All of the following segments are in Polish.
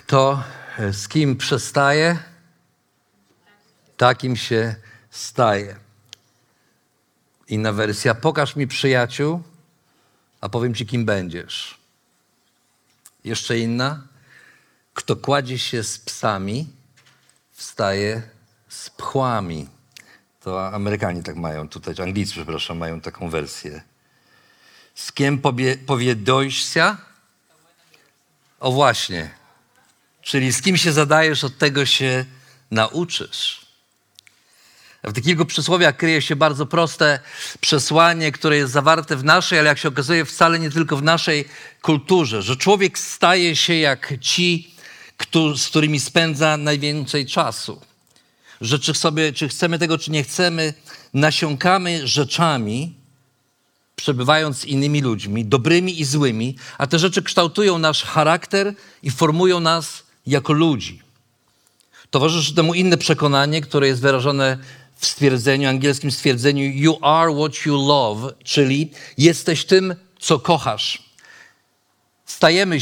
Kto z kim przestaje, takim się staje. Inna wersja. Pokaż mi przyjaciół, a powiem ci, kim będziesz. Jeszcze inna. Kto kładzie się z psami, wstaje z pchłami. To Amerykanie tak mają tutaj, Anglicy, przepraszam, mają taką wersję. Z kim powiedojścia? O właśnie. Czyli z kim się zadajesz, od tego się nauczysz. W tych kilku przysłowiach kryje się bardzo proste przesłanie, które jest zawarte w naszej, ale jak się okazuje wcale nie tylko w naszej kulturze, że człowiek staje się jak ci, z którymi spędza najwięcej czasu. Że czy chcemy tego, czy nie chcemy, nasiąkamy rzeczami, przebywając z innymi ludźmi, dobrymi i złymi, a te rzeczy kształtują nasz charakter i formują nas jako ludzi. Towarzyszy temu inne przekonanie, które jest wyrażone w stwierdzeniu, angielskim stwierdzeniu you are what you love, czyli jesteś tym, co kochasz. Stajemy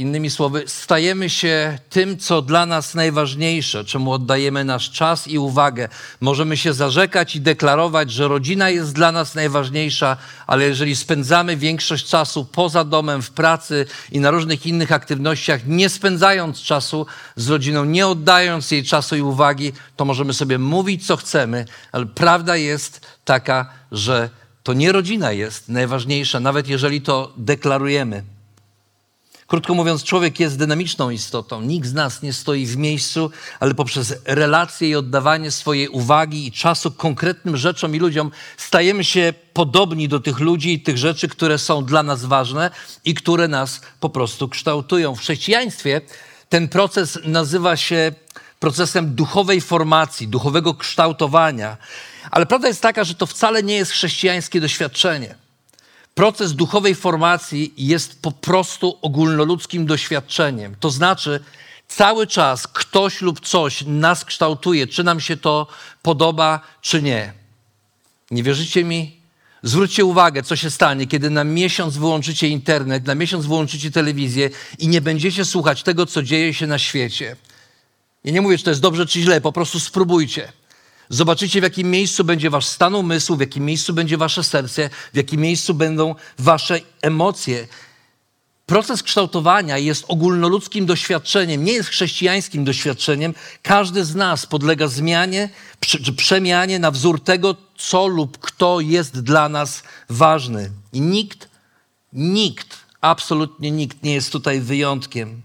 się tym, co dla nas najważniejsze, czemu oddajemy nasz czas i uwagę. Możemy się zarzekać i deklarować, że rodzina jest dla nas najważniejsza, ale jeżeli spędzamy większość czasu poza domem, w pracy i na różnych innych aktywnościach, nie spędzając czasu z rodziną, nie oddając jej czasu i uwagi, to możemy sobie mówić, co chcemy, ale prawda jest taka, że to nie rodzina jest najważniejsza, nawet jeżeli to deklarujemy. Krótko mówiąc, człowiek jest dynamiczną istotą. Nikt z nas nie stoi w miejscu, ale poprzez relacje i oddawanie swojej uwagi i czasu konkretnym rzeczom i ludziom stajemy się podobni do tych ludzi i tych rzeczy, które są dla nas ważne i które nas po prostu kształtują. W chrześcijaństwie ten proces nazywa się procesem duchowej formacji, duchowego kształtowania. Ale prawda jest taka, że to wcale nie jest chrześcijańskie doświadczenie. Proces duchowej formacji jest po prostu ogólnoludzkim doświadczeniem. To znaczy, cały czas ktoś lub coś nas kształtuje, czy nam się to podoba, czy nie. Nie wierzycie mi? Zwróćcie uwagę, co się stanie, kiedy na miesiąc wyłączycie internet, na miesiąc wyłączycie telewizję i nie będziecie słuchać tego, co dzieje się na świecie. Ja nie mówię, czy to jest dobrze, czy źle, po prostu spróbujcie. Zobaczycie, w jakim miejscu będzie wasz stan umysłu, w jakim miejscu będzie wasze serce, w jakim miejscu będą wasze emocje. Proces kształtowania jest ogólnoludzkim doświadczeniem, nie jest chrześcijańskim doświadczeniem. Każdy z nas podlega zmianie czy przemianie na wzór tego, co lub kto jest dla nas ważny. I nikt, absolutnie nikt nie jest tutaj wyjątkiem.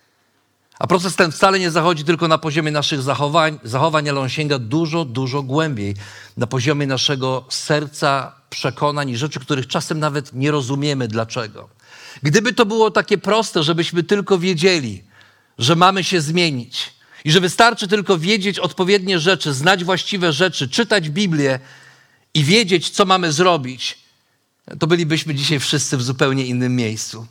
A proces ten wcale nie zachodzi tylko na poziomie naszych zachowań, ale on sięga dużo, dużo głębiej. Na poziomie naszego serca, przekonań i rzeczy, których czasem nawet nie rozumiemy dlaczego. Gdyby to było takie proste, żebyśmy tylko wiedzieli, że mamy się zmienić i że wystarczy tylko wiedzieć odpowiednie rzeczy, znać właściwe rzeczy, czytać Biblię i wiedzieć, co mamy zrobić, to bylibyśmy dzisiaj wszyscy w zupełnie innym miejscu.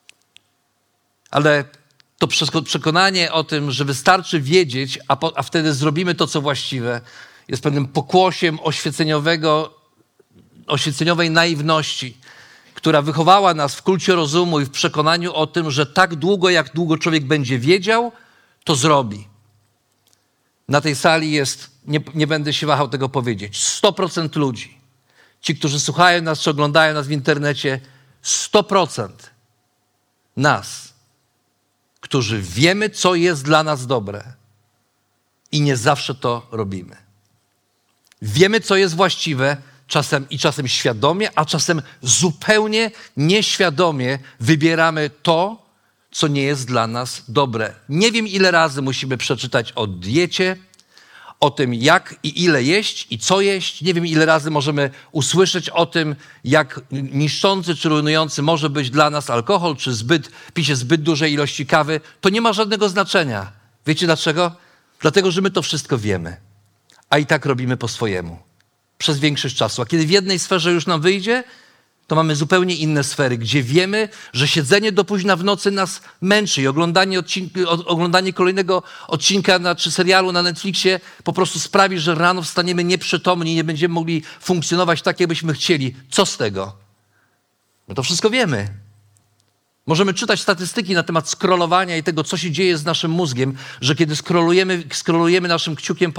Ale to przekonanie o tym, że wystarczy wiedzieć, a wtedy zrobimy to, co właściwe, jest pewnym pokłosiem oświeceniowej naiwności, która wychowała nas w kulcie rozumu i w przekonaniu o tym, że tak długo, jak długo człowiek będzie wiedział, to zrobi. Na tej sali jest, nie będę się wahał tego powiedzieć, 100% ludzi. Ci, którzy słuchają nas, czy oglądają nas w internecie, 100% nas, którzy wiemy, co jest dla nas dobre i nie zawsze to robimy. Wiemy, co jest właściwe, czasem świadomie, a czasem zupełnie nieświadomie wybieramy to, co nie jest dla nas dobre. Nie wiem, ile razy musimy przeczytać o diecie, o tym, jak i ile jeść i co jeść. Nie wiem, ile razy możemy usłyszeć o tym, jak niszczący czy rujnujący może być dla nas alkohol, czy picie zbyt dużej ilości kawy. To nie ma żadnego znaczenia. Wiecie dlaczego? Dlatego, że my to wszystko wiemy, a i tak robimy po swojemu przez większość czasu. A kiedy w jednej sferze już nam wyjdzie, to mamy zupełnie inne sfery, gdzie wiemy, że siedzenie do późna w nocy nas męczy i oglądanie kolejnego odcinka czy serialu na Netflixie po prostu sprawi, że rano wstaniemy nieprzytomni i nie będziemy mogli funkcjonować tak, jakbyśmy chcieli. Co z tego? My to wszystko wiemy. Możemy czytać statystyki na temat scrollowania i tego, co się dzieje z naszym mózgiem, że kiedy scrollujemy naszym kciukiem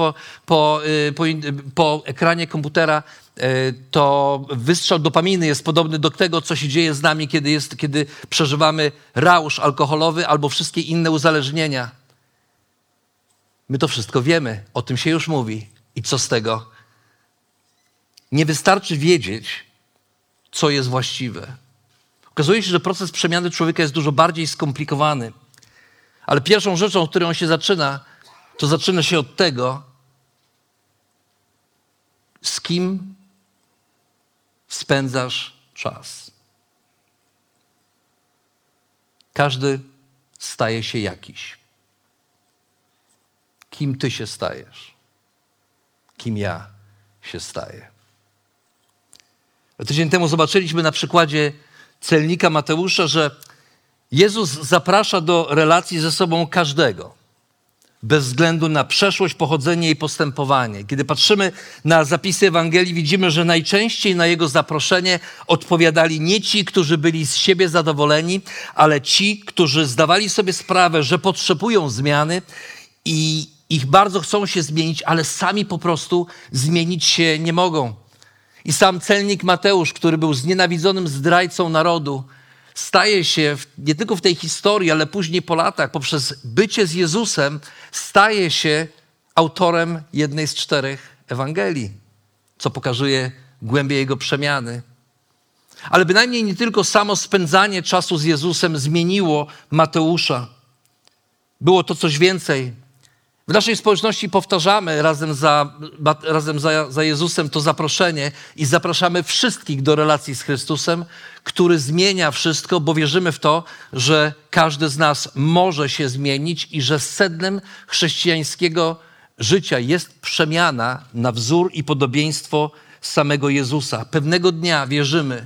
po ekranie komputera, to wystrzał dopaminy jest podobny do tego, co się dzieje z nami, kiedy przeżywamy rausz alkoholowy albo wszystkie inne uzależnienia. My to wszystko wiemy, o tym się już mówi. I co z tego? Nie wystarczy wiedzieć, co jest właściwe. Okazuje się, że proces przemiany człowieka jest dużo bardziej skomplikowany. Ale pierwszą rzeczą, od której on się zaczyna, to zaczyna się od tego, z kim spędzasz czas. Każdy staje się jakiś. Kim ty się stajesz? Kim ja się staję? Tydzień temu zobaczyliśmy na przykładzie celnika Mateusza, że Jezus zaprasza do relacji ze sobą każdego, bez względu na przeszłość, pochodzenie i postępowanie. Kiedy patrzymy na zapisy Ewangelii, widzimy, że najczęściej na Jego zaproszenie odpowiadali nie ci, którzy byli z siebie zadowoleni, ale ci, którzy zdawali sobie sprawę, że potrzebują zmiany i ich bardzo chcą się zmienić, ale sami po prostu zmienić się nie mogą. I sam celnik Mateusz, który był znienawidzonym zdrajcą narodu, staje się nie tylko w tej historii, ale później po latach, poprzez bycie z Jezusem, staje się autorem jednej z 4 Ewangelii, co pokazuje głębię jego przemiany. Ale bynajmniej nie tylko samo spędzanie czasu z Jezusem zmieniło Mateusza. Było to coś więcej. W naszej społeczności powtarzamy razem za Jezusem to zaproszenie i zapraszamy wszystkich do relacji z Chrystusem, który zmienia wszystko, bo wierzymy w to, że każdy z nas może się zmienić i że sednem chrześcijańskiego życia jest przemiana na wzór i podobieństwo samego Jezusa. Pewnego dnia wierzymy,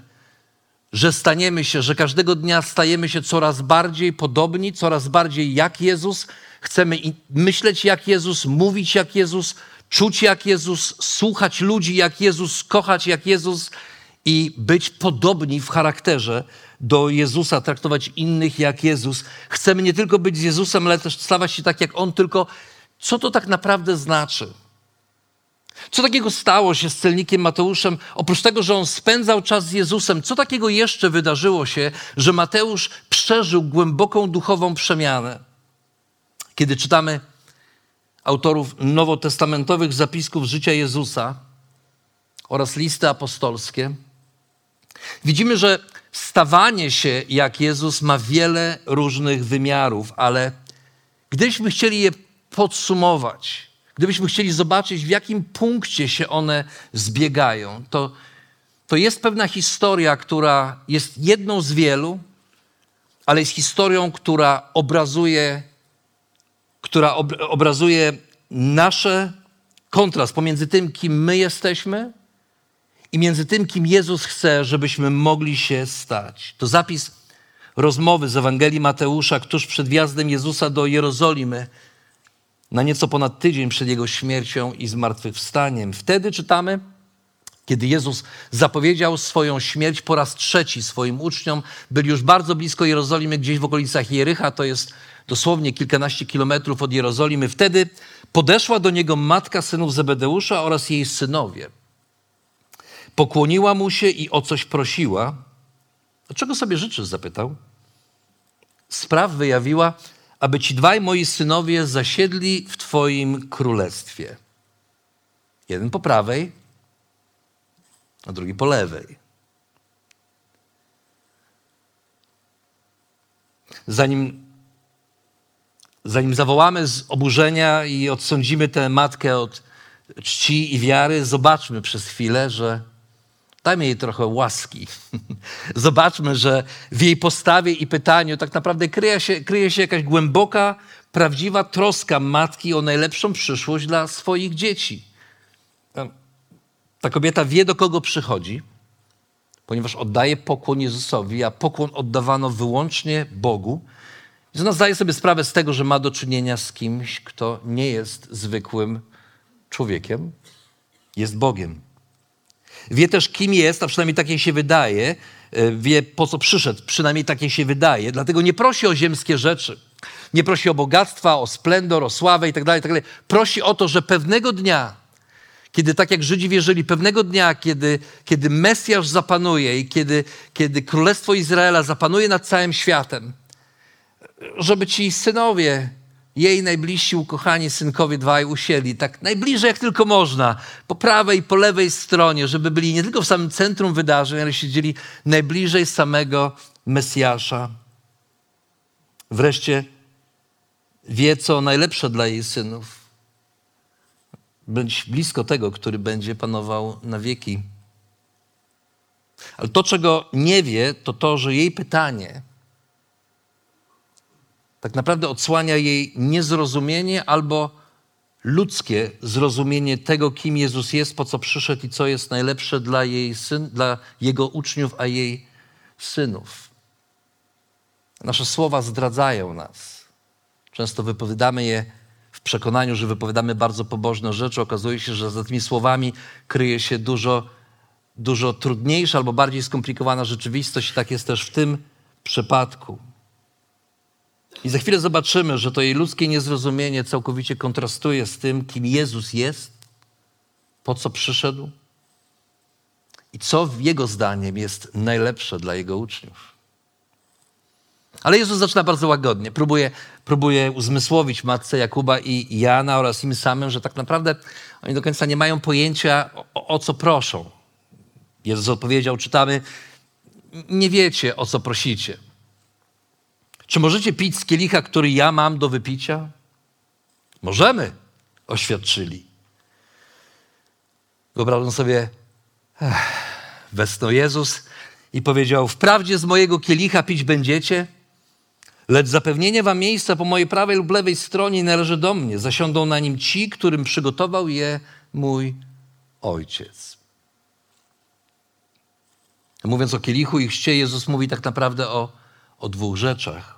że każdego dnia stajemy się coraz bardziej podobni, coraz bardziej jak Jezus. Chcemy myśleć jak Jezus, mówić jak Jezus, czuć jak Jezus, słuchać ludzi jak Jezus, kochać jak Jezus i być podobni w charakterze do Jezusa, traktować innych jak Jezus. Chcemy nie tylko być z Jezusem, ale też stawać się tak jak On, tylko co to tak naprawdę znaczy? Co takiego stało się z celnikiem Mateuszem? Oprócz tego, że on spędzał czas z Jezusem, co takiego jeszcze wydarzyło się, że Mateusz przeżył głęboką duchową przemianę? Kiedy czytamy autorów nowotestamentowych zapisków życia Jezusa oraz listy apostolskie, widzimy, że stawanie się jak Jezus ma wiele różnych wymiarów, ale gdybyśmy chcieli je podsumować, gdybyśmy chcieli zobaczyć, w jakim punkcie się one zbiegają, to jest pewna historia, która jest jedną z wielu, ale jest historią, która obrazuje nasze kontrast pomiędzy tym, kim my jesteśmy i między tym, kim Jezus chce, żebyśmy mogli się stać. To zapis rozmowy z Ewangelii Mateusza tuż przed wjazdem Jezusa do Jerozolimy, na nieco ponad tydzień przed Jego śmiercią i zmartwychwstaniem. Wtedy czytamy, kiedy Jezus zapowiedział swoją śmierć po raz 3 swoim uczniom, byli już bardzo blisko Jerozolimy, gdzieś w okolicach Jericha, to jest dosłownie kilkanaście kilometrów od Jerozolimy. Wtedy podeszła do Niego matka synów Zebedeusza oraz jej synowie. Pokłoniła Mu się i o coś prosiła. A czego sobie życzysz? Zapytał. Spraw wyjawiła, aby ci 2 moi synowie zasiedli w Twoim królestwie. Jeden po prawej, a drugi po lewej. Zanim zawołamy z oburzenia i odsądzimy tę matkę od czci i wiary, zobaczmy przez chwilę, że dajmy jej trochę łaski. Zobaczmy, że w jej postawie i pytaniu tak naprawdę kryje się jakaś głęboka, prawdziwa troska matki o najlepszą przyszłość dla swoich dzieci. Ta kobieta wie, do kogo przychodzi, ponieważ oddaje pokłon Jezusowi, a pokłon oddawano wyłącznie Bogu. Więc ona zdaje sobie sprawę z tego, że ma do czynienia z kimś, kto nie jest zwykłym człowiekiem, jest Bogiem. Wie też, kim jest, a przynajmniej tak jej się wydaje, wie, po co przyszedł. Przynajmniej takie się wydaje. Dlatego nie prosi o ziemskie rzeczy. Nie prosi o bogactwa, o splendor, o sławę itd. Prosi o to, że pewnego dnia, kiedy tak jak Żydzi wierzyli, pewnego dnia, kiedy Mesjasz zapanuje i kiedy Królestwo Izraela zapanuje nad całym światem, żeby ci synowie, jej najbliżsi ukochani synkowie dwaj usiedli tak najbliżej jak tylko można, po prawej i po lewej stronie, żeby byli nie tylko w samym centrum wydarzeń, ale siedzieli najbliżej samego Mesjasza. Wreszcie wie, co najlepsze dla jej synów. Być blisko tego, który będzie panował na wieki. Ale to, czego nie wie, to to, że jej pytanie tak naprawdę odsłania jej niezrozumienie albo ludzkie zrozumienie tego, kim Jezus jest, po co przyszedł i co jest najlepsze dla Jego uczniów, a jej synów. Nasze słowa zdradzają nas. Często wypowiadamy je w przekonaniu, że wypowiadamy bardzo pobożne rzeczy. Okazuje się, że za tymi słowami kryje się dużo trudniejsza albo bardziej skomplikowana rzeczywistość. Tak jest też w tym przypadku. I za chwilę zobaczymy, że to jej ludzkie niezrozumienie całkowicie kontrastuje z tym, kim Jezus jest, po co przyszedł i co Jego zdaniem jest najlepsze dla Jego uczniów. Ale Jezus zaczyna bardzo łagodnie. Próbuje uzmysłowić matce Jakuba i Jana oraz im samym, że tak naprawdę oni do końca nie mają pojęcia, o co proszą. Jezus odpowiedział, czytamy, nie wiecie, o co prosicie. Czy możecie pić z kielicha, który ja mam do wypicia? Możemy, oświadczyli. Wyobrażam sobie, westchnął Jezus i powiedział, wprawdzie z mojego kielicha pić będziecie, lecz zapewnienie wam miejsca po mojej prawej lub lewej stronie należy do mnie. Zasiądą na nim ci, którym przygotował je mój Ojciec. Mówiąc o kielichu i chrzcie, Jezus mówi tak naprawdę o dwóch rzeczach.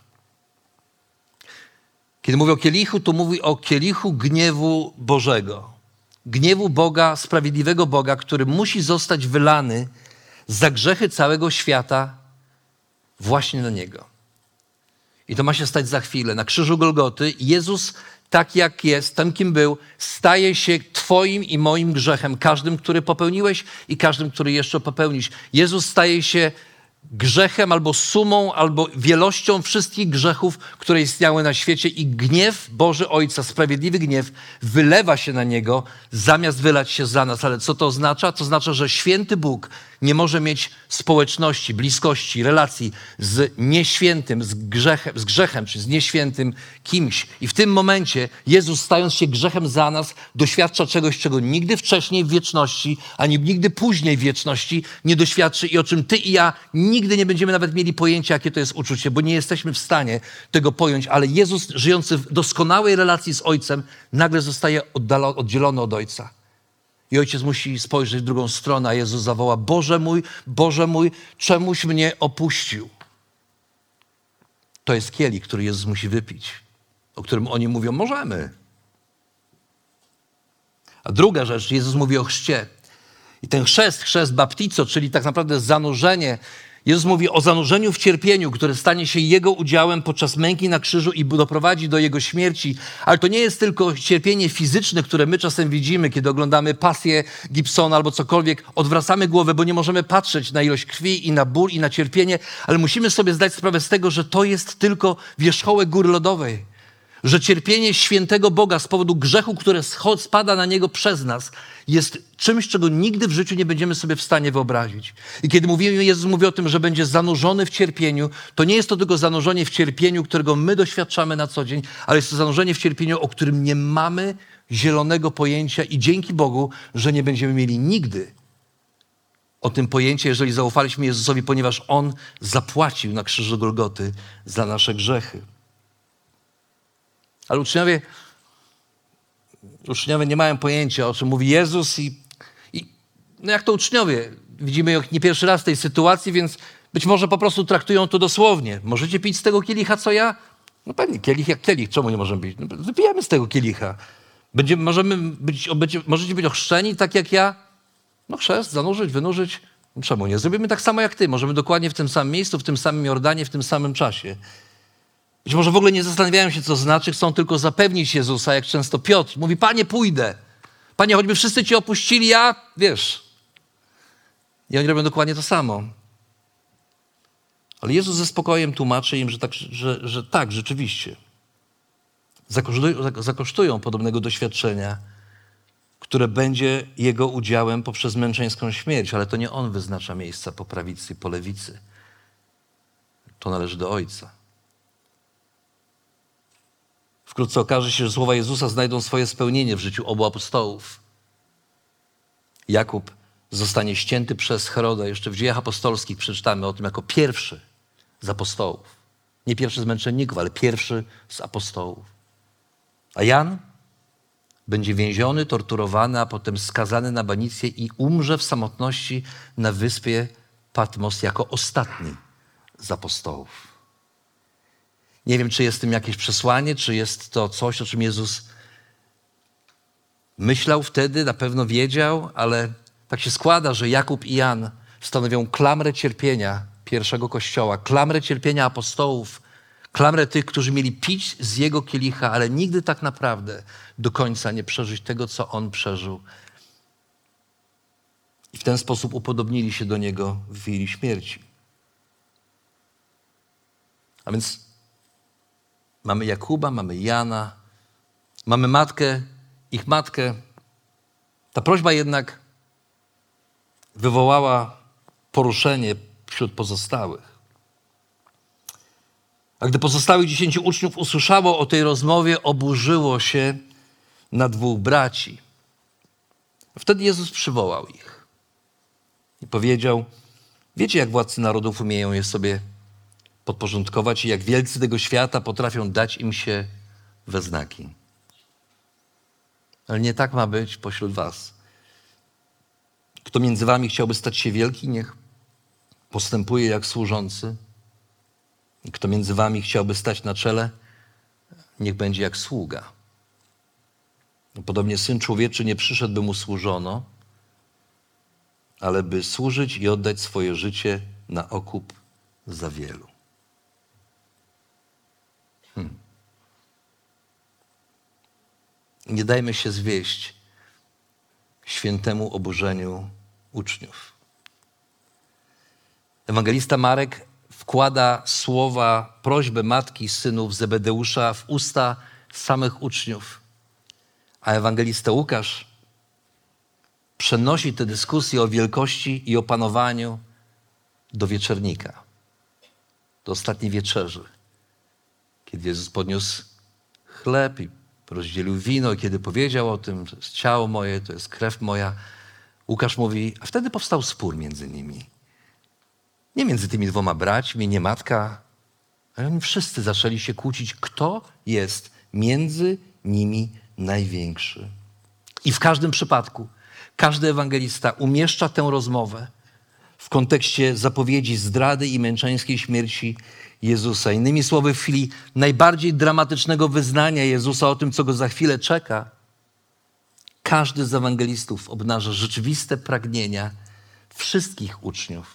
Kiedy mówi o kielichu, to mówi o kielichu gniewu Bożego. Gniewu Boga, sprawiedliwego Boga, który musi zostać wylany za grzechy całego świata właśnie na Niego. I to ma się stać za chwilę. Na krzyżu Golgoty Jezus, tak jak jest, tym kim był, staje się twoim i moim grzechem. Każdym, który popełniłeś i każdym, który jeszcze popełnisz. Jezus staje się grzechem albo sumą, albo wielością wszystkich grzechów, które istniały na świecie i gniew Boży Ojca, sprawiedliwy gniew, wylewa się na Niego, zamiast wylać się za nas. Ale co to oznacza? To oznacza, że święty Bóg nie może mieć społeczności, bliskości, relacji z nieświętym, z grzechem, czy z nieświętym kimś. I w tym momencie Jezus, stając się grzechem za nas, doświadcza czegoś, czego nigdy wcześniej w wieczności, ani nigdy później w wieczności nie doświadczy i o czym ty i ja nigdy nie będziemy nawet mieli pojęcia, jakie to jest uczucie, bo nie jesteśmy w stanie tego pojąć, ale Jezus, żyjący w doskonałej relacji z Ojcem, nagle zostaje oddzielony od Ojca. I Ojciec musi spojrzeć w drugą stronę, a Jezus zawoła, Boże mój, czemuś mnie opuścił? To jest kielich, który Jezus musi wypić, o którym oni mówią, możemy. A druga rzecz, Jezus mówi o chrzcie. I ten chrzest baptizo, czyli tak naprawdę zanurzenie, Jezus mówi o zanurzeniu w cierpieniu, które stanie się Jego udziałem podczas męki na krzyżu i doprowadzi do Jego śmierci. Ale to nie jest tylko cierpienie fizyczne, które my czasem widzimy, kiedy oglądamy pasję Gibsona albo cokolwiek. Odwracamy głowę, bo nie możemy patrzeć na ilość krwi i na ból i na cierpienie, ale musimy sobie zdać sprawę z tego, że to jest tylko wierzchołek góry lodowej. Że cierpienie świętego Boga z powodu grzechu, które spada na Niego przez nas, jest czymś, czego nigdy w życiu nie będziemy sobie w stanie wyobrazić. I kiedy Jezus mówi o tym, że będzie zanurzony w cierpieniu, to nie jest to tylko zanurzenie w cierpieniu, którego my doświadczamy na co dzień, ale jest to zanurzenie w cierpieniu, o którym nie mamy zielonego pojęcia i dzięki Bogu, że nie będziemy mieli nigdy o tym pojęcia, jeżeli zaufaliśmy Jezusowi, ponieważ On zapłacił na krzyżu Golgoty za nasze grzechy. Ale uczniowie nie mają pojęcia, o czym mówi Jezus i no jak to uczniowie, widzimy ich nie pierwszy raz w tej sytuacji, więc być może po prostu traktują to dosłownie. Możecie pić z tego kielicha, co ja? No pewnie, kielich jak kielich. Czemu nie możemy pić? No, wypijemy z tego kielicha. Możecie być ochrzczeni tak jak ja? No chrzest, zanurzyć, wynurzyć. Czemu nie? Zrobimy tak samo jak ty. Możemy dokładnie w tym samym miejscu, w tym samym Jordanie, w tym samym czasie. Być może w ogóle nie zastanawiają się, co znaczy, chcą tylko zapewnić Jezusa, jak często Piotr mówi, Panie, pójdę. Panie, choćby wszyscy cię opuścili, ja, wiesz. I oni robią dokładnie to samo. Ale Jezus ze spokojem tłumaczy im, że tak, rzeczywiście. Zakosztują podobnego doświadczenia, które będzie jego udziałem poprzez męczeńską śmierć, ale to nie on wyznacza miejsca po prawicy i po lewicy. To należy do Ojca. Wkrótce okaże się, że słowa Jezusa znajdą swoje spełnienie w życiu obu apostołów. Jakub zostanie ścięty przez Heroda. Jeszcze w Dziejach Apostolskich przeczytamy o tym jako pierwszy z apostołów. Nie pierwszy z męczenników, ale pierwszy z apostołów. A Jan będzie więziony, torturowany, a potem skazany na banicję i umrze w samotności na wyspie Patmos jako ostatni z apostołów. Nie wiem, czy jest w tym jakieś przesłanie, czy jest to coś, o czym Jezus myślał wtedy, na pewno wiedział, ale tak się składa, że Jakub i Jan stanowią klamrę cierpienia pierwszego Kościoła, klamrę cierpienia apostołów, klamrę tych, którzy mieli pić z jego kielicha, ale nigdy tak naprawdę do końca nie przeżyć tego, co on przeżył. I w ten sposób upodobnili się do niego w chwili śmierci. A więc mamy Jakuba, mamy Jana, mamy matkę, ich matkę. Ta prośba jednak wywołała poruszenie wśród pozostałych. A gdy pozostałych 10 uczniów usłyszało o tej rozmowie, oburzyło się na 2 braci. Wtedy Jezus przywołał ich i powiedział, wiecie, jak władcy narodów umieją je sobie podporządkować i jak wielcy tego świata potrafią dać im się we znaki. Ale nie tak ma być pośród was. Kto między wami chciałby stać się wielki, niech postępuje jak służący. I kto między wami chciałby stać na czele, niech będzie jak sługa. Podobnie Syn Człowieczy nie przyszedł, by mu służono, ale by służyć i oddać swoje życie na okup za wielu. Nie dajmy się zwieść świętemu oburzeniu uczniów. Ewangelista Marek wkłada słowa, prośbę matki i synów Zebedeusza w usta samych uczniów. A ewangelista Łukasz przenosi tę dyskusję o wielkości i o panowaniu do wieczernika, do ostatniej wieczerzy. Kiedy Jezus podniósł chleb i rozdzielił wino i kiedy powiedział o tym, to jest ciało moje, to jest krew moja, Łukasz mówi, a wtedy powstał spór między nimi. Nie między tymi 2 braćmi, nie matka, ale oni wszyscy zaczęli się kłócić, kto jest między nimi największy. I w każdym przypadku każdy ewangelista umieszcza tę rozmowę w kontekście zapowiedzi zdrady i męczeńskiej śmierci Jezusa. Innymi słowy, w chwili najbardziej dramatycznego wyznania Jezusa o tym, co go za chwilę czeka, każdy z ewangelistów obnaża rzeczywiste pragnienia wszystkich uczniów,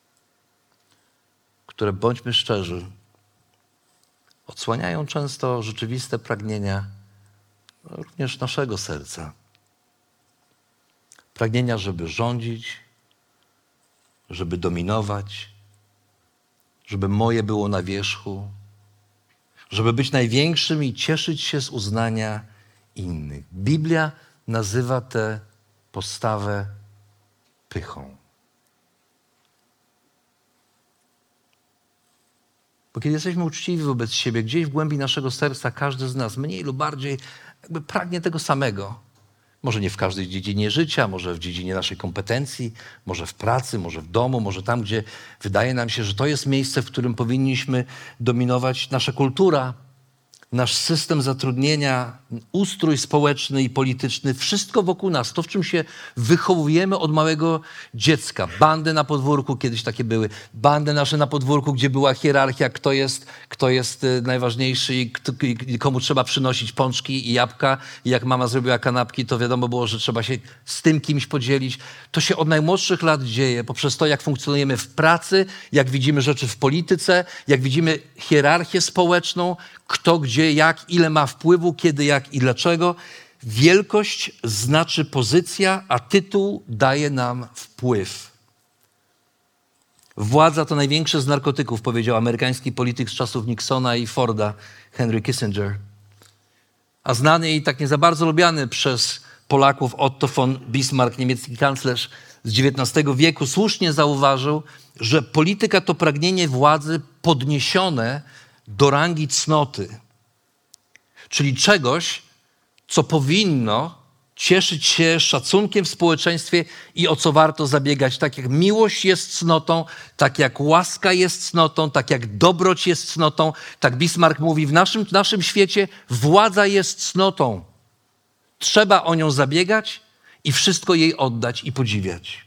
które, bądźmy szczerzy, odsłaniają często rzeczywiste pragnienia również naszego serca. Pragnienia, żeby rządzić, żeby dominować, żeby moje było na wierzchu, żeby być największym i cieszyć się z uznania innych. Biblia nazywa tę postawę pychą. Bo kiedy jesteśmy uczciwi wobec siebie, gdzieś w głębi naszego serca każdy z nas mniej lub bardziej jakby pragnie tego samego. Może nie w każdej dziedzinie życia, może w dziedzinie naszej kompetencji, może w pracy, może w domu, może tam, gdzie wydaje nam się, że to jest miejsce, w którym powinniśmy dominować, nasza kultura nasz system zatrudnienia, ustrój społeczny i polityczny, wszystko wokół nas, to w czym się wychowujemy od małego dziecka. Bandy na podwórku, kiedyś takie były, bandy nasze na podwórku, gdzie była hierarchia, kto jest najważniejszy i komu trzeba przynosić pączki i jabłka. I jak mama zrobiła kanapki, to wiadomo było, że trzeba się z tym kimś podzielić. To się od najmłodszych lat dzieje, poprzez to, jak funkcjonujemy w pracy, jak widzimy rzeczy w polityce, jak widzimy hierarchię społeczną, kto, gdzie, jak, ile ma wpływu, kiedy, jak i dlaczego. Wielkość znaczy pozycja, a tytuł daje nam wpływ. Władza to największy z narkotyków, powiedział amerykański polityk z czasów Nixona i Forda, Henry Kissinger. A znany i tak nie za bardzo lubiany przez Polaków Otto von Bismarck, niemiecki kanclerz z XIX wieku, słusznie zauważył, że polityka to pragnienie władzy podniesione do rangi cnoty, czyli czegoś, co powinno cieszyć się szacunkiem w społeczeństwie i o co warto zabiegać. Tak jak miłość jest cnotą, tak jak łaska jest cnotą, tak jak dobroć jest cnotą, tak Bismarck mówi, w naszym świecie władza jest cnotą. Trzeba o nią zabiegać i wszystko jej oddać i podziwiać.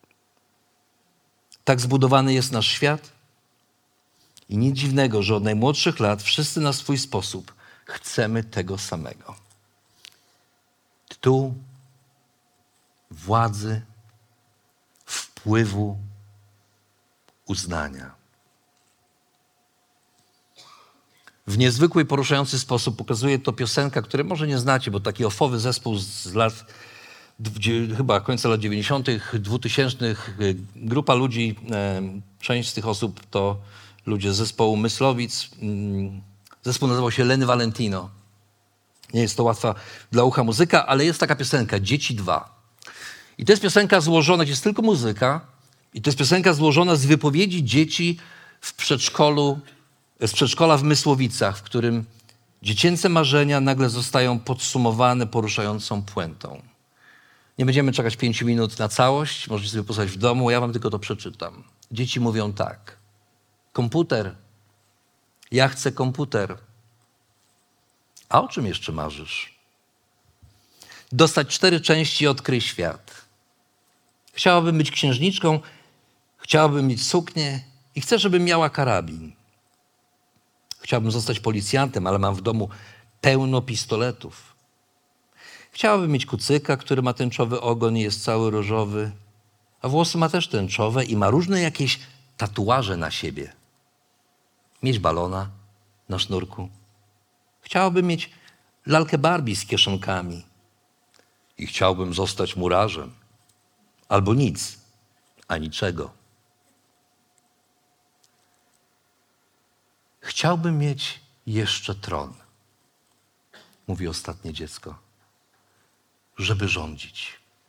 Tak zbudowany jest nasz świat. I nic dziwnego, że od najmłodszych lat wszyscy na swój sposób chcemy tego samego. Tytułu, władzy, wpływu, uznania. W niezwykły i poruszający sposób pokazuje to piosenka, której może nie znacie, bo taki ofowy zespół z lat, chyba końca lat 90., 2000. Grupa ludzi, część z tych osób to ludzie z zespołu Myslowic. Zespół nazywał się Lenny Valentino. Nie jest to łatwa dla ucha muzyka, ale jest taka piosenka, Dzieci 2. I to jest piosenka złożona, gdzie jest tylko muzyka, i to jest piosenka złożona z wypowiedzi dzieci w przedszkolu, z przedszkola w Mysłowicach, w którym dziecięce marzenia nagle zostają podsumowane poruszającą puentą. Nie będziemy czekać 5 minut na całość, możecie sobie posłuchać w domu, ja wam tylko to przeczytam. Dzieci mówią tak. Komputer. Ja chcę komputer. A o czym jeszcze marzysz? Dostać 4 części i odkryj świat. Chciałabym być księżniczką, chciałabym mieć suknię i chcę, żebym miała karabin. Chciałabym zostać policjantem, ale mam w domu pełno pistoletów. Chciałabym mieć kucyka, który ma tęczowy ogon i jest cały różowy, a włosy ma też tęczowe i ma różne jakieś tatuaże na siebie. Mieć balona na sznurku. Chciałabym mieć lalkę Barbie z kieszonkami. I chciałbym zostać murarzem. Albo nic, a niczego. Chciałbym mieć jeszcze tron, mówi ostatnie dziecko, żeby rządzić.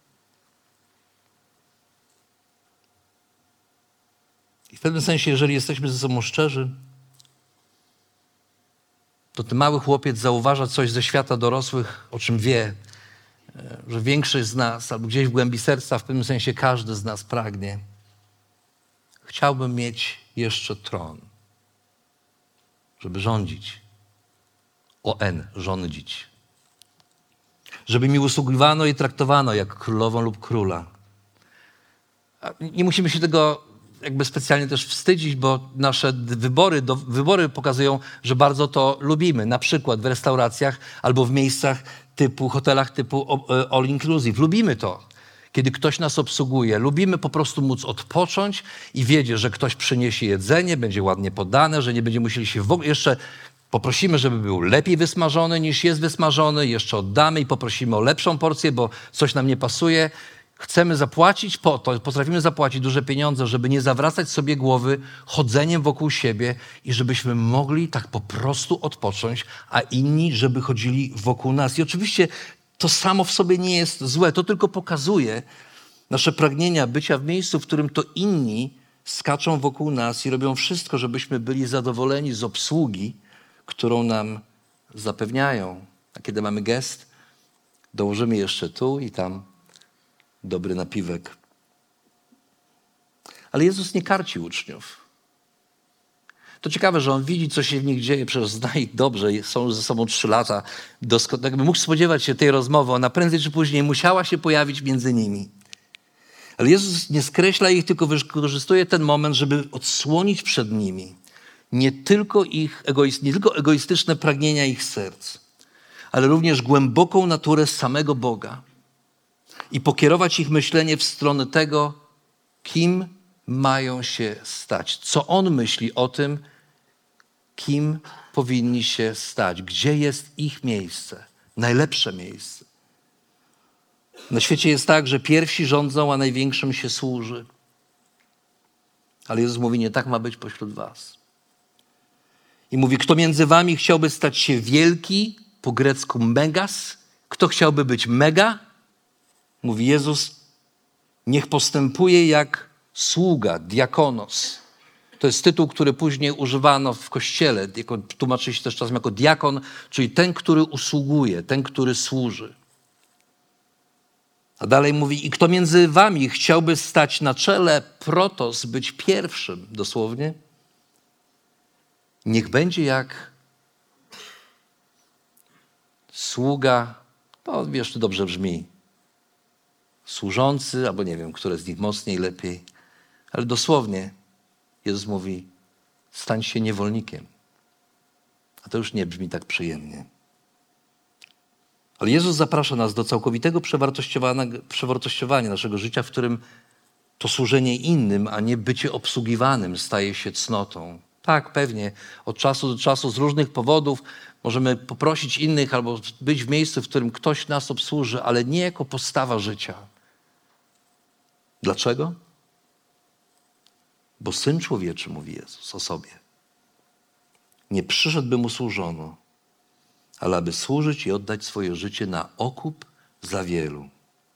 I w pewnym sensie, jeżeli jesteśmy ze sobą szczerzy, to ten mały chłopiec zauważa coś ze świata dorosłych, o czym wie, że większość z nas, albo gdzieś w głębi serca, w pewnym sensie każdy z nas pragnie. Chciałbym mieć jeszcze tron, żeby rządzić. Rządzić. Żeby mi usługiwano i traktowano jak królową lub króla. Nie musimy się tego jakby specjalnie też wstydzić, bo nasze wybory pokazują, że bardzo to lubimy. Na przykład w restauracjach albo w miejscach hotelach typu all inclusive. Lubimy to, kiedy ktoś nas obsługuje. Lubimy po prostu móc odpocząć i wiedzieć, że ktoś przyniesie jedzenie, będzie ładnie podane, że nie będziemy musieli się jeszcze poprosimy, żeby był lepiej wysmażony niż jest wysmażony, jeszcze oddamy i poprosimy o lepszą porcję, bo coś nam nie pasuje. Chcemy zapłacić po to, potrafimy zapłacić duże pieniądze, żeby nie zawracać sobie głowy chodzeniem wokół siebie i żebyśmy mogli tak po prostu odpocząć, a inni, żeby chodzili wokół nas. I oczywiście to samo w sobie nie jest złe, to tylko pokazuje nasze pragnienia bycia w miejscu, w którym to inni skaczą wokół nas i robią wszystko, żebyśmy byli zadowoleni z obsługi, którą nam zapewniają. A kiedy mamy gest, dołożymy jeszcze tu i tam dobry napiwek. Ale Jezus nie karci uczniów. To ciekawe, że on widzi, co się w nich dzieje, przecież zna ich dobrze, są ze sobą 3 lata. Jakby mógł spodziewać się tej rozmowy, ona prędzej czy później musiała się pojawić między nimi. Ale Jezus nie skreśla ich, tylko wykorzystuje ten moment, żeby odsłonić przed nimi nie tylko egoistyczne pragnienia ich serc, ale również głęboką naturę samego Boga i pokierować ich myślenie w stronę tego, kim mają się stać. Co On myśli o tym, kim powinni się stać, gdzie jest ich miejsce, najlepsze miejsce. Na świecie jest tak, że pierwsi rządzą, a największym się służy. Ale Jezus mówi, nie tak ma być pośród was. I mówi, kto między wami chciałby stać się wielki, po grecku megas, kto chciałby być mega, mówi Jezus, niech postępuje jak sługa, diakonos. To jest tytuł, który później używano w kościele. Tłumaczy się też czasem jako diakon, czyli ten, który usługuje, ten, który służy. A dalej mówi, i kto między wami chciałby stać na czele, protos, być pierwszym, dosłownie, niech będzie jak sługa, no wiesz, to dobrze brzmi, służący, albo nie wiem, które z nich mocniej, lepiej, ale dosłownie Jezus mówi, stań się niewolnikiem. A to już nie brzmi tak przyjemnie. Ale Jezus zaprasza nas do całkowitego przewartościowania naszego życia, w którym to służenie innym, a nie bycie obsługiwanym staje się cnotą. Tak, pewnie, od czasu do czasu z różnych powodów możemy poprosić innych albo być w miejscu, w którym ktoś nas obsłuży, ale nie jako postawa życia. Dlaczego? Bo Syn Człowieczy, mówi Jezus o sobie, nie przyszedł, by mu służono, ale aby służyć i oddać swoje życie na okup za wielu.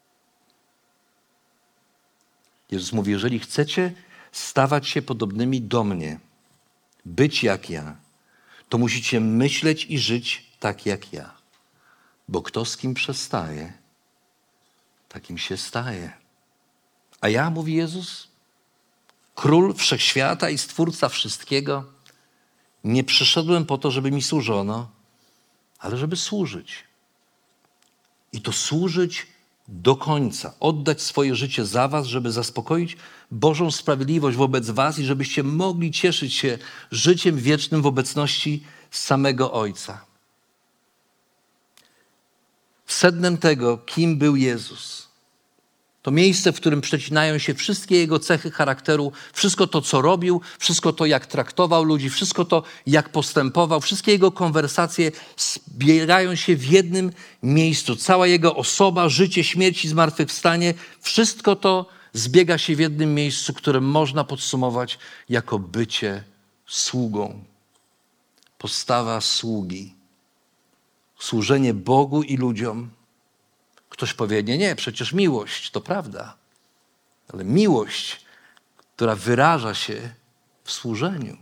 Jezus mówi, jeżeli chcecie stawać się podobnymi do mnie, być jak ja, to musicie myśleć i żyć tak jak ja. Bo kto z kim przestaje, takim się staje. A ja, mówi Jezus, Król Wszechświata i Stwórca wszystkiego, nie przyszedłem po to, żeby mi służono, ale żeby służyć. I to służyć do końca. Oddać swoje życie za was, żeby zaspokoić Bożą sprawiedliwość wobec was i żebyście mogli cieszyć się życiem wiecznym w obecności samego Ojca. Sednem tego, kim był Jezus, to miejsce, w którym przecinają się wszystkie Jego cechy charakteru, wszystko to, co robił, wszystko to, jak traktował ludzi, wszystko to, jak postępował, wszystkie Jego konwersacje zbierają się w jednym miejscu. Cała Jego osoba, życie, śmierć i zmartwychwstanie, wszystko to zbiega się w jednym miejscu, które można podsumować jako bycie sługą. Postawa sługi. Służenie Bogu i ludziom. Ktoś powie, nie, przecież miłość, to prawda. Ale miłość, która wyraża się w służeniu.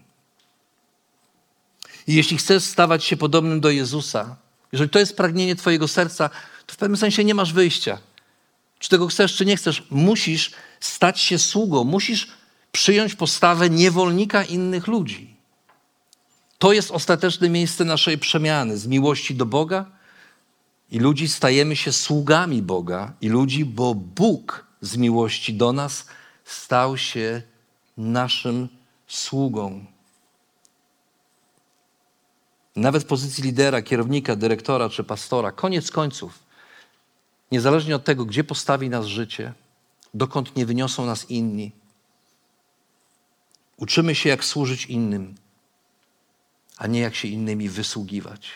I jeśli chcesz stawać się podobnym do Jezusa, jeżeli to jest pragnienie twojego serca, to w pewnym sensie nie masz wyjścia. Czy tego chcesz, czy nie chcesz, musisz stać się sługą, musisz przyjąć postawę niewolnika innych ludzi. To jest ostateczne miejsce naszej przemiany z miłości do Boga i ludzi stajemy się sługami Boga i ludzi, bo Bóg z miłości do nas stał się naszym sługą. Nawet w pozycji lidera, kierownika, dyrektora czy pastora, koniec końców, niezależnie od tego, gdzie postawi nas życie, dokąd nie wyniosą nas inni, uczymy się, jak służyć innym, a nie jak się innymi wysługiwać.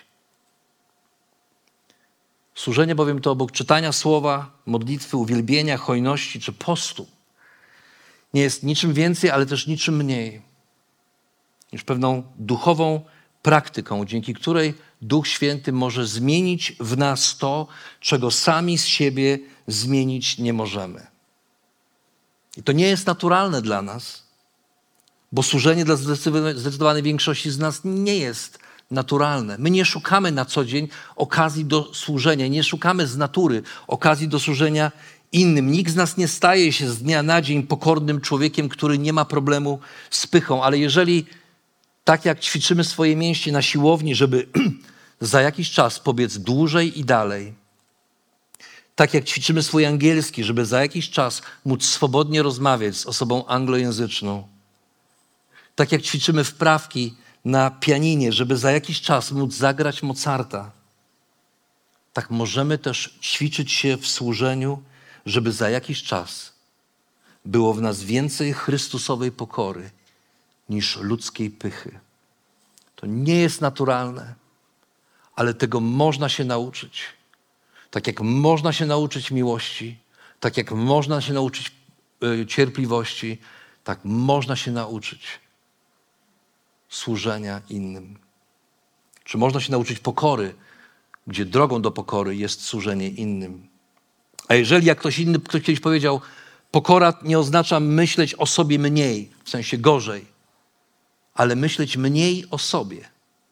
Służenie bowiem to obok czytania słowa, modlitwy, uwielbienia, hojności czy postu nie jest niczym więcej, ale też niczym mniej niż pewną duchową praktyką, dzięki której Duch Święty może zmienić w nas to, czego sami z siebie zmienić nie możemy. I to nie jest naturalne dla nas, bo służenie dla zdecydowanej większości z nas nie jest naturalne. My nie szukamy na co dzień okazji do służenia, nie szukamy z natury okazji do służenia innym. Nikt z nas nie staje się z dnia na dzień pokornym człowiekiem, który nie ma problemu z pychą, ale jeżeli Tak jak ćwiczymy swoje mięśnie na siłowni, żeby za jakiś czas pobiec dłużej i dalej. Tak jak ćwiczymy swój angielski, żeby za jakiś czas móc swobodnie rozmawiać z osobą anglojęzyczną. Tak jak ćwiczymy wprawki na pianinie, żeby za jakiś czas móc zagrać Mozarta. Tak możemy też ćwiczyć się w służeniu, żeby za jakiś czas było w nas więcej Chrystusowej pokory niż ludzkiej pychy. To nie jest naturalne, ale tego można się nauczyć. Tak jak można się nauczyć miłości, tak jak można się nauczyć cierpliwości, tak można się nauczyć służenia innym. Czy można się nauczyć pokory, gdzie drogą do pokory jest służenie innym. A jeżeli, jak ktoś kiedyś powiedział, pokora nie oznacza myśleć o sobie mniej, w sensie gorzej, ale myśleć mniej o sobie.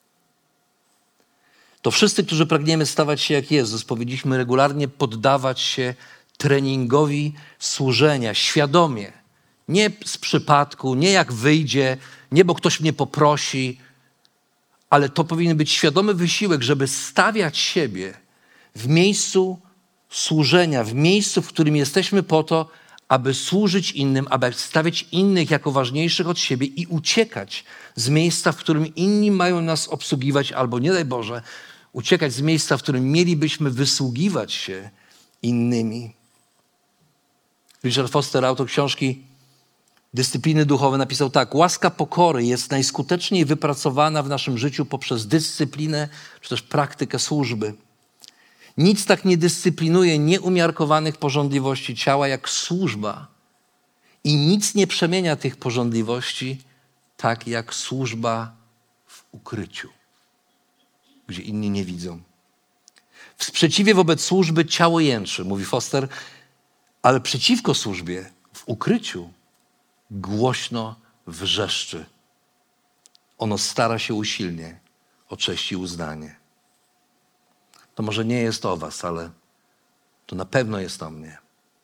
To wszyscy, którzy pragniemy stawać się jak Jezus, powinniśmy regularnie poddawać się treningowi służenia, świadomie. Nie z przypadku, nie jak wyjdzie, nie bo ktoś mnie poprosi, ale to powinien być świadomy wysiłek, żeby stawiać siebie w miejscu służenia, w miejscu, w którym jesteśmy po to, aby służyć innym, aby stawiać innych jako ważniejszych od siebie i uciekać z miejsca, w którym inni mają nas obsługiwać, albo nie daj Boże, uciekać z miejsca, w którym mielibyśmy wysługiwać się innymi. Richard Foster, autor książki Dyscypliny duchowe, napisał tak: łaska pokory jest najskuteczniej wypracowana w naszym życiu poprzez dyscyplinę, czy też praktykę służby. Nic tak nie dyscyplinuje nieumiarkowanych pożądliwości ciała jak służba i nic nie przemienia tych pożądliwości tak jak służba w ukryciu, gdzie inni nie widzą. W sprzeciwie wobec służby ciało jęczy, mówi Foster, ale przeciwko służbie w ukryciu głośno wrzeszczy. Ono stara się usilnie o cześć i uznanie. To może nie jest o was, ale to na pewno jest o mnie.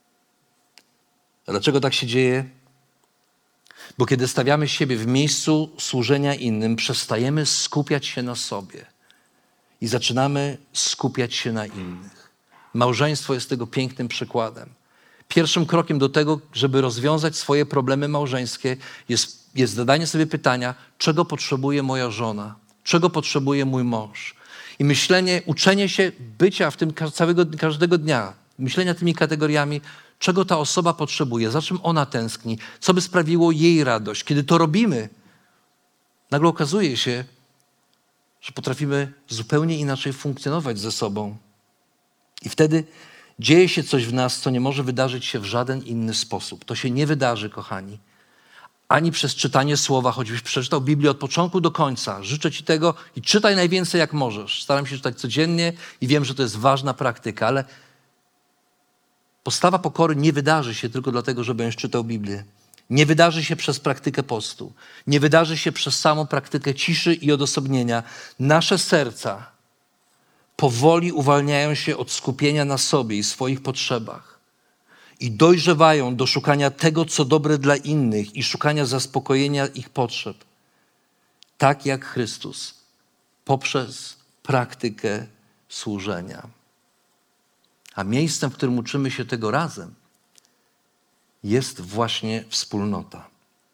A dlaczego tak się dzieje? Bo kiedy stawiamy siebie w miejscu służenia innym, przestajemy skupiać się na sobie i zaczynamy skupiać się na innych. Małżeństwo jest tego pięknym przykładem. Pierwszym krokiem do tego, żeby rozwiązać swoje problemy małżeńskie, jest zadanie sobie pytania, czego potrzebuje moja żona, czego potrzebuje mój mąż. I uczenie się bycia w tym każdego dnia, myślenia tymi kategoriami, czego ta osoba potrzebuje, za czym ona tęskni, co by sprawiło jej radość. Kiedy to robimy, nagle okazuje się, że potrafimy zupełnie inaczej funkcjonować ze sobą. I wtedy dzieje się coś w nas, co nie może wydarzyć się w żaden inny sposób. To się nie wydarzy, kochani, ani przez czytanie słowa, choćbyś przeczytał Biblię od początku do końca. Życzę ci tego i czytaj najwięcej jak możesz. Staram się czytać codziennie i wiem, że to jest ważna praktyka, ale postawa pokory nie wydarzy się tylko dlatego, że będziesz czytał Biblię. Nie wydarzy się przez praktykę postu. Nie wydarzy się przez samą praktykę ciszy i odosobnienia. Nasze serca powoli uwalniają się od skupienia na sobie i swoich potrzebach i dojrzewają do szukania tego, co dobre dla innych i szukania zaspokojenia ich potrzeb. Tak jak Chrystus poprzez praktykę służenia. A miejscem, w którym uczymy się tego razem, jest właśnie wspólnota.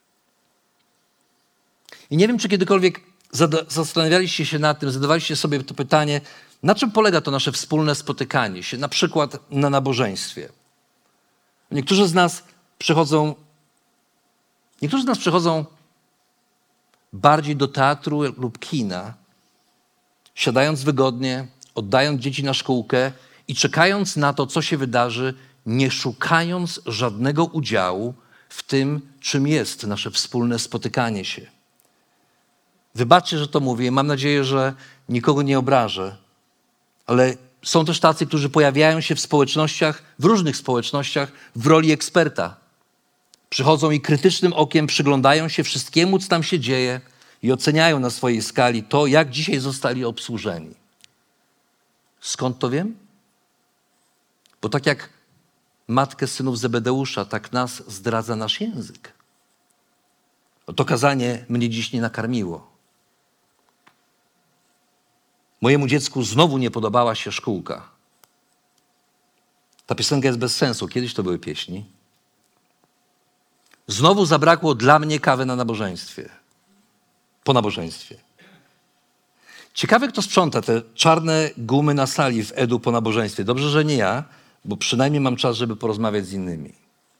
I nie wiem, czy kiedykolwiek zastanawialiście się nad tym, zadawaliście sobie to pytanie, na czym polega to nasze wspólne spotykanie się, na przykład na nabożeństwie. Niektórzy z nas przychodzą bardziej do teatru lub kina, siadając wygodnie, oddając dzieci na szkółkę i czekając na to, co się wydarzy, nie szukając żadnego udziału w tym, czym jest nasze wspólne spotykanie się. Wybaczcie, że to mówię. Mam nadzieję, że nikogo nie obrażę. Ale są też tacy, którzy pojawiają się w społecznościach, w różnych społecznościach w roli eksperta. Przychodzą i krytycznym okiem przyglądają się wszystkiemu, co tam się dzieje i oceniają na swojej skali to, jak dzisiaj zostali obsłużeni. Skąd to wiem? Bo tak jak matkę synów Zebedeusza, tak nas zdradza nasz język. To kazanie mnie dziś nie nakarmiło. Mojemu dziecku znowu nie podobała się szkółka. Ta piosenka jest bez sensu. Kiedyś to były pieśni. Znowu zabrakło dla mnie kawy na nabożeństwie. Po nabożeństwie. Ciekawe, kto sprząta te czarne gumy na sali w Edu po nabożeństwie. Dobrze, że nie ja, bo przynajmniej mam czas, żeby porozmawiać z innymi.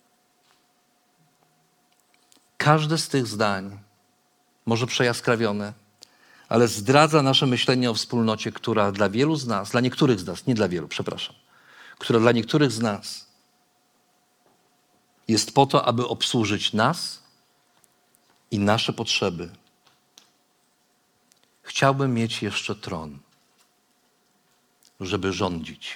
Każde z tych zdań, może przejaskrawione, ale zdradza nasze myślenie o wspólnocie, która dla wielu z nas, dla niektórych z nas, nie dla wielu, przepraszam, która dla niektórych z nas jest po to, aby obsłużyć nas i nasze potrzeby. Chciałbym mieć jeszcze tron, żeby rządzić.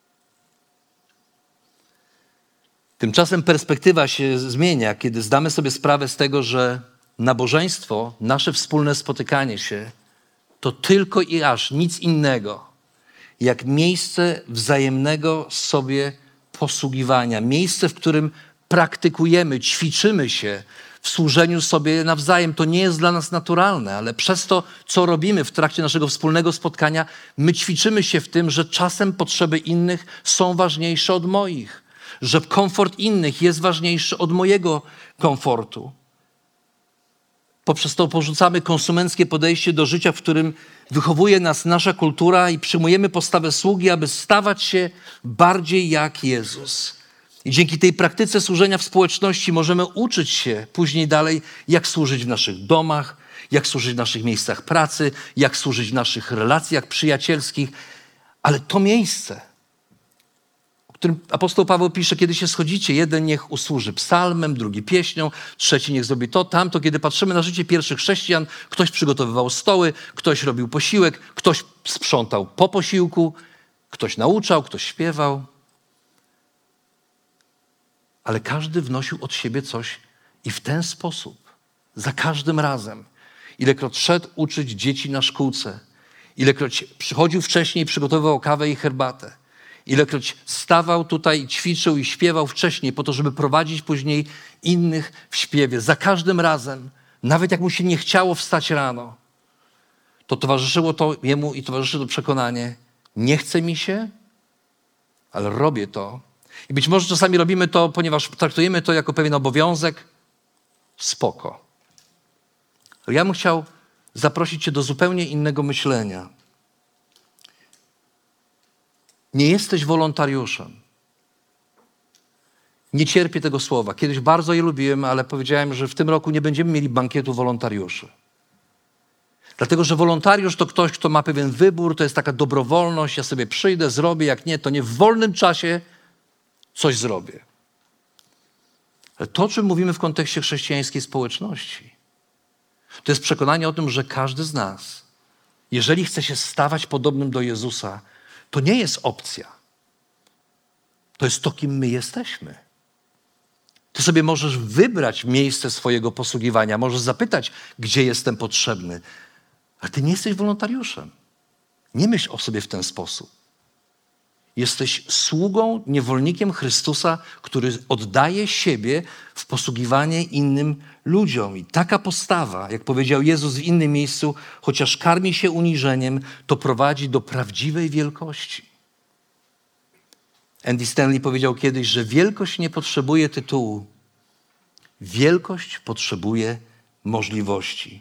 Tymczasem perspektywa się zmienia, kiedy zdamy sobie sprawę z tego, że nabożeństwo, nasze wspólne spotykanie się, to tylko i aż nic innego, jak miejsce wzajemnego sobie posługiwania. Miejsce, w którym praktykujemy, ćwiczymy się w służeniu sobie nawzajem. To nie jest dla nas naturalne, ale przez to, co robimy w trakcie naszego wspólnego spotkania, my ćwiczymy się w tym, że czasem potrzeby innych są ważniejsze od moich, że komfort innych jest ważniejszy od mojego komfortu. Poprzez to porzucamy konsumenckie podejście do życia, w którym wychowuje nas nasza kultura i przyjmujemy postawę sługi, aby stawać się bardziej jak Jezus. I dzięki tej praktyce służenia w społeczności możemy uczyć się później dalej, jak służyć w naszych domach, jak służyć w naszych miejscach pracy, jak służyć w naszych relacjach przyjacielskich. Ale to miejsce, o którym apostoł Paweł pisze, kiedy się schodzicie, jeden niech usłuży psalmem, drugi pieśnią, trzeci niech zrobi to, tamto. Kiedy patrzymy na życie pierwszych chrześcijan, ktoś przygotowywał stoły, ktoś robił posiłek, ktoś sprzątał po posiłku, ktoś nauczał, ktoś śpiewał. Ale każdy wnosił od siebie coś i w ten sposób, za każdym razem, ilekroć szedł uczyć dzieci na szkółce, ilekroć przychodził wcześniej i przygotowywał kawę i herbatę, ilekroć stawał tutaj i ćwiczył i śpiewał wcześniej po to, żeby prowadzić później innych w śpiewie. Za każdym razem, nawet jak mu się nie chciało wstać rano, to towarzyszyło to jemu i towarzyszy to przekonanie, nie chce mi się, ale robię to. I być może czasami robimy to, ponieważ traktujemy to jako pewien obowiązek. Spoko. Ale ja bym chciał zaprosić cię do zupełnie innego myślenia. Nie jesteś wolontariuszem. Nie cierpię tego słowa. Kiedyś bardzo je lubiłem, ale powiedziałem, że w tym roku nie będziemy mieli bankietu wolontariuszy. Dlatego, że wolontariusz to ktoś, kto ma pewien wybór, to jest taka dobrowolność, ja sobie przyjdę, zrobię, jak nie, to nie w wolnym czasie coś zrobię. Ale to, o czym mówimy w kontekście chrześcijańskiej społeczności, to jest przekonanie o tym, że każdy z nas, jeżeli chce się stawać podobnym do Jezusa, to nie jest opcja. To jest to, kim my jesteśmy. Ty sobie możesz wybrać miejsce swojego posługiwania, możesz zapytać, gdzie jestem potrzebny, ale ty nie jesteś wolontariuszem. Nie myśl o sobie w ten sposób. Jesteś sługą, niewolnikiem Chrystusa, który oddaje siebie w posługiwanie innym ludziom. I taka postawa, jak powiedział Jezus w innym miejscu, chociaż karmi się uniżeniem, to prowadzi do prawdziwej wielkości. Andy Stanley powiedział kiedyś, że wielkość nie potrzebuje tytułu. Wielkość potrzebuje możliwości.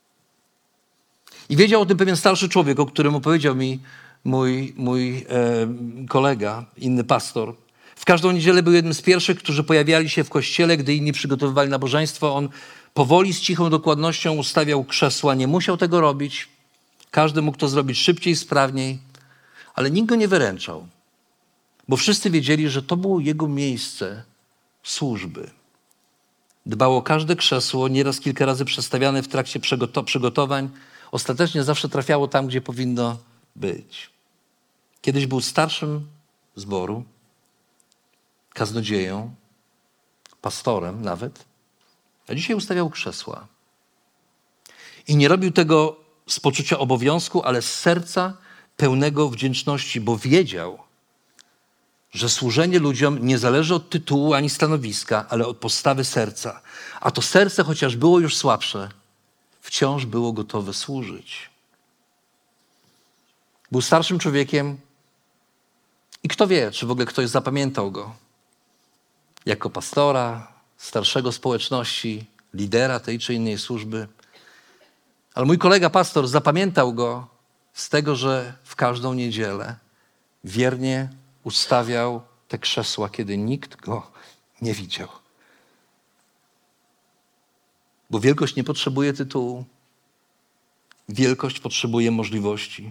I wiedział o tym pewien starszy człowiek, o którym opowiedział mi mój kolega, inny pastor. W każdą niedzielę był jednym z pierwszych, którzy pojawiali się w kościele, gdy inni przygotowywali nabożeństwo. On powoli, z cichą dokładnością ustawiał krzesła. Nie musiał tego robić. Każdy mógł to zrobić szybciej, sprawniej, ale nikt go nie wyręczał, bo wszyscy wiedzieli, że to było jego miejsce służby. Dbał o każde krzesło, nieraz kilka razy przestawiane w trakcie przygotowań. Ostatecznie zawsze trafiało tam, gdzie powinno być. Kiedyś był starszym zboru, kaznodzieją, pastorem nawet, a dzisiaj ustawiał krzesła. I nie robił tego z poczucia obowiązku, ale z serca pełnego wdzięczności, bo wiedział, że służenie ludziom nie zależy od tytułu ani stanowiska, ale od postawy serca. A to serce, chociaż było już słabsze, wciąż było gotowe służyć. Był starszym człowiekiem i kto wie, czy w ogóle ktoś zapamiętał go jako pastora, starszego społeczności, lidera tej czy innej służby. Ale mój kolega pastor zapamiętał go z tego, że w każdą niedzielę wiernie ustawiał te krzesła, kiedy nikt go nie widział. Bo wielkość nie potrzebuje tytułu. Wielkość potrzebuje możliwości.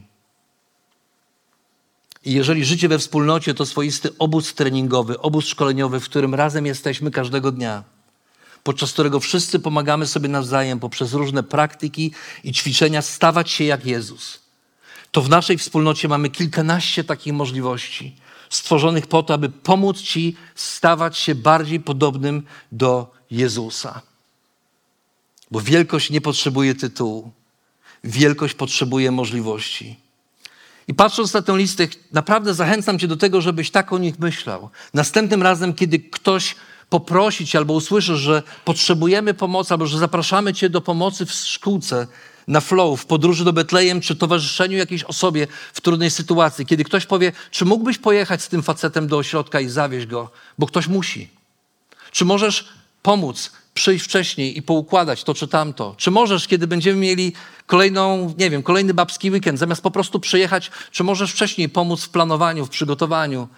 I jeżeli życie we wspólnocie to swoisty obóz treningowy, obóz szkoleniowy, w którym razem jesteśmy każdego dnia, podczas którego wszyscy pomagamy sobie nawzajem poprzez różne praktyki i ćwiczenia stawać się jak Jezus, to w naszej wspólnocie mamy kilkanaście takich możliwości stworzonych po to, aby pomóc Ci stawać się bardziej podobnym do Jezusa. Bo wielkość nie potrzebuje tytułu. Wielkość potrzebuje możliwości. I patrząc na tę listę, naprawdę zachęcam Cię do tego, żebyś tak o nich myślał. Następnym razem, kiedy ktoś poprosi Cię albo usłyszysz, że potrzebujemy pomocy, albo że zapraszamy Cię do pomocy w szkółce, na flow, w podróży do Betlejem, czy towarzyszeniu jakiejś osobie w trudnej sytuacji. Kiedy ktoś powie, czy mógłbyś pojechać z tym facetem do ośrodka i zawieźć go, bo ktoś musi. Czy możesz pomóc, przyjść wcześniej i poukładać to czy tamto? Czy możesz, kiedy będziemy mieli kolejny babski weekend, zamiast po prostu przyjechać, czy możesz wcześniej pomóc w planowaniu, w przygotowaniu?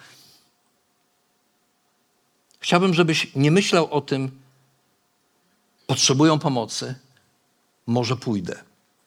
Chciałbym, żebyś nie myślał o tym, potrzebują pomocy, może pójdę.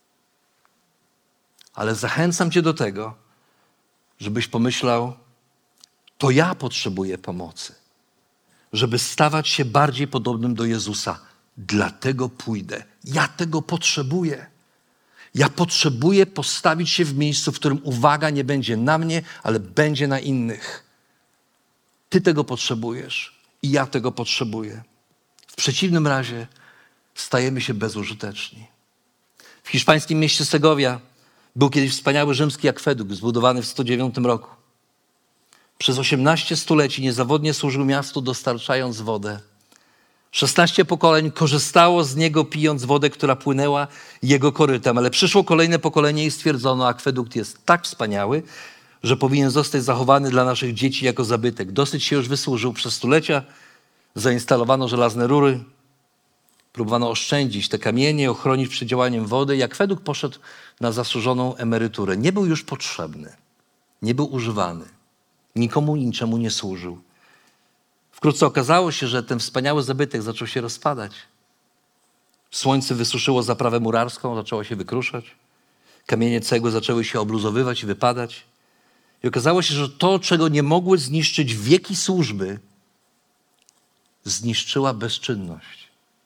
Ale zachęcam Cię do tego, żebyś pomyślał, to ja potrzebuję pomocy, żeby stawać się bardziej podobnym do Jezusa. Dlatego pójdę. Ja tego potrzebuję. Ja potrzebuję postawić się w miejscu, w którym uwaga nie będzie na mnie, ale będzie na innych. Ty tego potrzebujesz i ja tego potrzebuję. W przeciwnym razie stajemy się bezużyteczni. W hiszpańskim mieście Segowia był kiedyś wspaniały rzymski akwedukt zbudowany w 109 roku. Przez 18 stuleci niezawodnie służył miastu, dostarczając wodę. 16 pokoleń korzystało z niego, pijąc wodę, która płynęła jego korytem, ale przyszło kolejne pokolenie i stwierdzono, akwedukt jest tak wspaniały, że powinien zostać zachowany dla naszych dzieci jako zabytek. Dosyć się już wysłużył. Przez stulecia zainstalowano żelazne rury, próbowano oszczędzić te kamienie, ochronić przed działaniem wody i akwedukt poszedł na zasłużoną emeryturę. Nie był już potrzebny, nie był używany, nikomu niczemu nie służył. Wkrótce okazało się, że ten wspaniały zabytek zaczął się rozpadać. Słońce wysuszyło zaprawę murarską, zaczęło się wykruszać. Kamienie cegły zaczęły się obluzowywać i wypadać. I okazało się, że to, czego nie mogły zniszczyć wieki służby, zniszczyła bezczynność.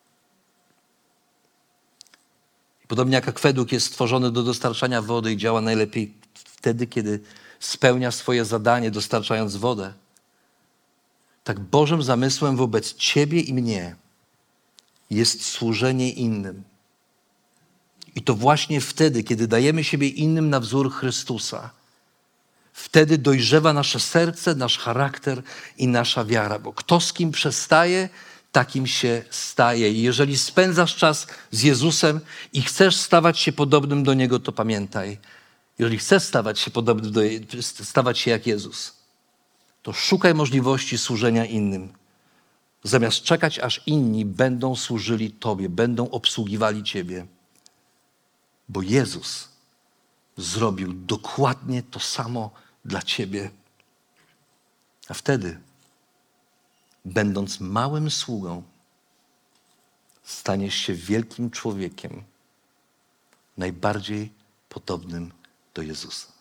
I podobnie jak akwedukt jest stworzony do dostarczania wody i działa najlepiej wtedy, kiedy spełnia swoje zadanie, dostarczając wodę, tak Bożym zamysłem wobec ciebie i mnie jest służenie innym. I to właśnie wtedy, kiedy dajemy siebie innym na wzór Chrystusa, wtedy dojrzewa nasze serce, nasz charakter i nasza wiara. Bo kto z kim przestaje, takim się staje. I jeżeli spędzasz czas z Jezusem i chcesz stawać się podobnym do Niego, to pamiętaj, jeżeli chcesz stawać się jak Jezus, to szukaj możliwości służenia innym. Zamiast czekać, aż inni będą służyli Tobie, będą obsługiwali Ciebie. Bo Jezus zrobił dokładnie to samo dla Ciebie. A wtedy, będąc małym sługą, staniesz się wielkim człowiekiem, najbardziej podobnym do Jezusa.